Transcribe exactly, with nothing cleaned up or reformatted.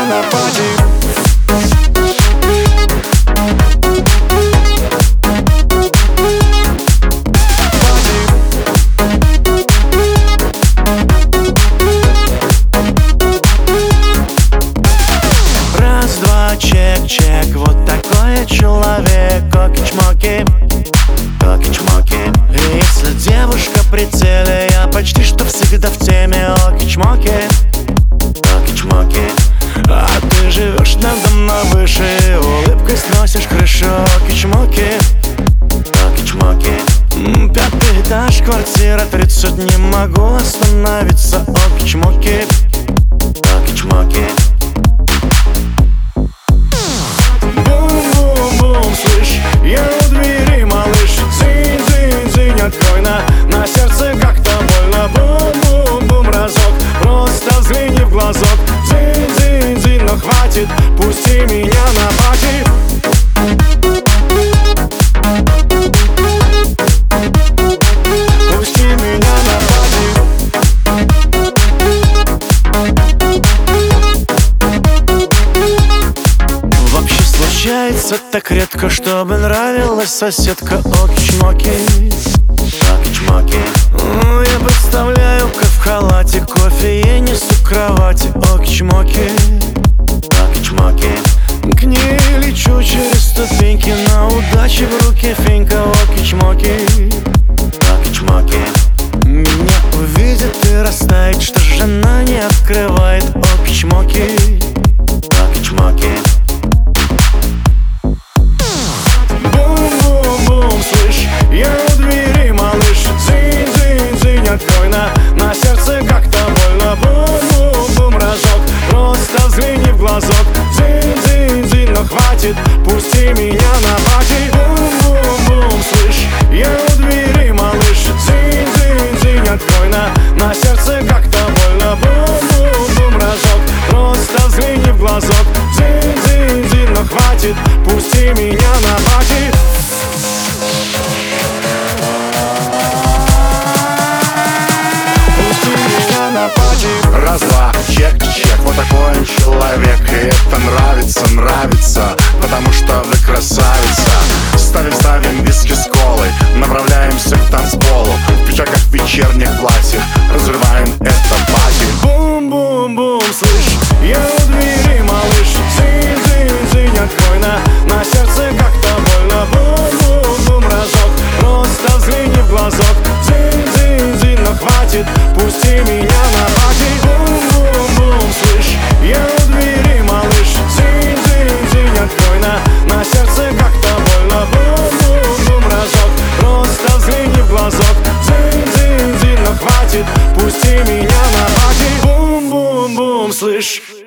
меня на пати. Чек-чек, вот такой я человек. Коки-чмоки, коки-чмоки. И если девушка при целе, я почти что всегда в теме. Оки-чмоки, коки-чмоки. А ты живешь надо мной выше, улыбкой сносишь крышу. Оки-чмоки, коки-чмоки. Пятый этаж, квартира тридцать, не могу остановиться. Оки-чмоки, коки-чмоки. Я у двери, малыш, дзынь-дзынь-дзынь, открой на, на сердце как-то больно. Бум-бум-бум, разок, просто взгляни в глазок. Дзынь-дзынь-дзынь, но хватит, пусти меня на пати. Пусти меня на Вообще случается так редко, чтобы нравилась соседка. Оки-чмоки, коки-чмоки. Я представляю, как в халате кофе я несу к кровати. Оки-чмоки, коки-чмоки. К ней лечу через ступеньки, на удаче в руке фенька. Оки-чмоки, коки-чмоки. Меня увидит и растает, что же она не открывает. Оки-чмоки, коки-чмоки. Я у двери, малыш, дзынь-дзынь-дзынь, открой на, на сердце как-то больно. Бум-бум-бум, разок, просто взгляни в глазок. Дзынь-дзынь-дзынь, но хватит, пусти меня на пати. Бум-бум-бум, слышь, я у двери, малыш, дзынь-дзынь-дзынь, открой на, на сердце как-то больно. Бум-бум-бум, разок, просто взгляни в глазок. Дзынь-дзынь-дзынь, но хватит, пусти меня на пати. Раз-два, чек-чек, вот такой он человек. И это нравится, нравится, потому что вы красавица. Ставим, ставим виски с колой, направляемся к танцполу. В пиджаках, в вечерних платьях разрываем это пати. Бум-бум-бум, слышь, я у двери, малыш, дзынь-дзынь-дзынь, открой на, на сердце как-то больно. Бум-бум-бум, разок, просто взгляни в глазок. Дзынь-дзынь-дзынь, но хватит, пусти меня на пати. Бум-бум-бум, слышь, я у двери, малыш, дзынь-дзынь-дзынь, открой на, на сердце как-то больно. Бум-бум-бум, разок, просто взгляни в глазок. Дзынь-дзынь-дзынь, но хватит, пусти меня на пати. Бум-бум-бум, слышь.